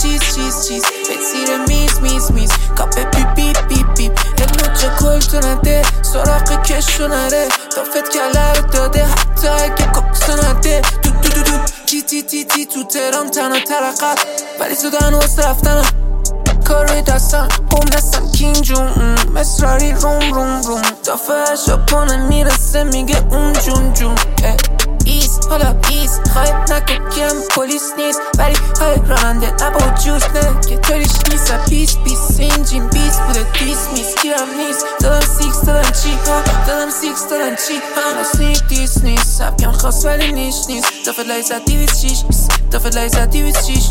چیز به زیر میز کافه بی علو چه کل تو نده سراغ کشو نره دافت کله رو داده حتی اگه ککسو نده تی تو ترام تنها ترقب ولی زدن واسه رفتنم کار روی دستم بوم دستم کینگ جون مصراری روم دافه شاپانه میرسه میگه اون جون حالا خواهد نکن کیم پولیس نیست ولی های راننده نبا جوز نه که طوریش نیست پیس اینجین بیس بوده دیس کیرم نیست دادم سیکس دادن چی هانا سنیک دیس نیست سبکم خواست ولی نیست دافت لایزت 206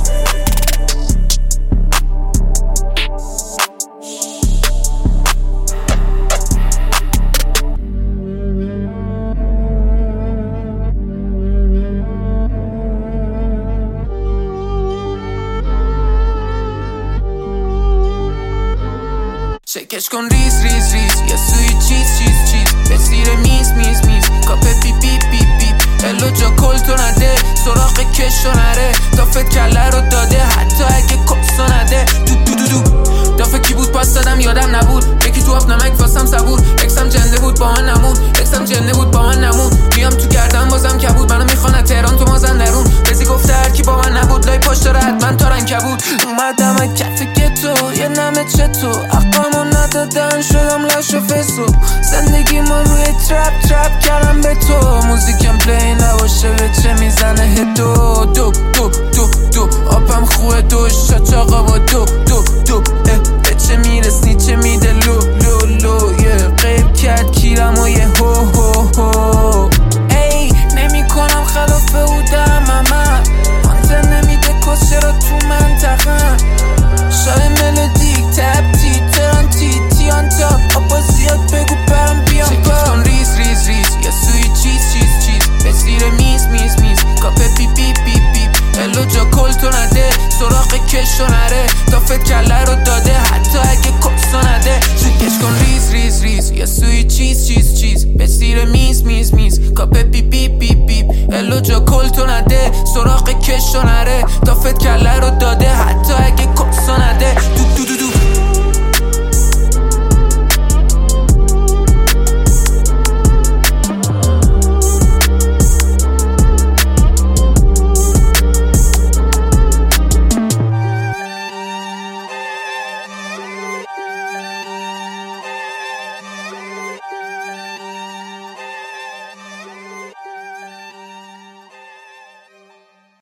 شکش کن ریز یه سوی چیز به زیر میز کافه بی الو جا کل تو نده سراغ کشو نره دافت کله رو داده حتی اگه کسو نده دافه کی بود پاس دادم یادم نبود یکی تو آب نمک واسم صبور اکسم جنده بود با من نمون میام تو گردم بازم کبود منو میخوانه تهران تو مازندرون بزی گفته هر کی با من نبود لای پشت داره حتما تارن کبود اومدم کف گتو یه نمه چتو اقامو ندادن شدم لاش و فسو زندگی ما روی ترپ کردم به تو موزیکم پلی نباشه به چه میزنه هدو دو آبم خوه دو شاچاقا با دو به چه میرسنی چه میده لو غیب کرد کیرم و یه هو ای نمی کنم خلافه بودم مانتر نمیده کس چرا تو منطقه شای ملودیک تبتی ترانتی آنتا آبا زیاد بگو برم بیام شکف کن ریز یه سوی چیز به زیر میز کافه بی الو جا کل تو نده سراغ کشو نره دافت کله رو داده حتی اگه کسو نده شکش کن ریز یه سوی چیز به زیر میز کافه بی الو جا کل تو نده سراغ کشو نره دافت کله رو داده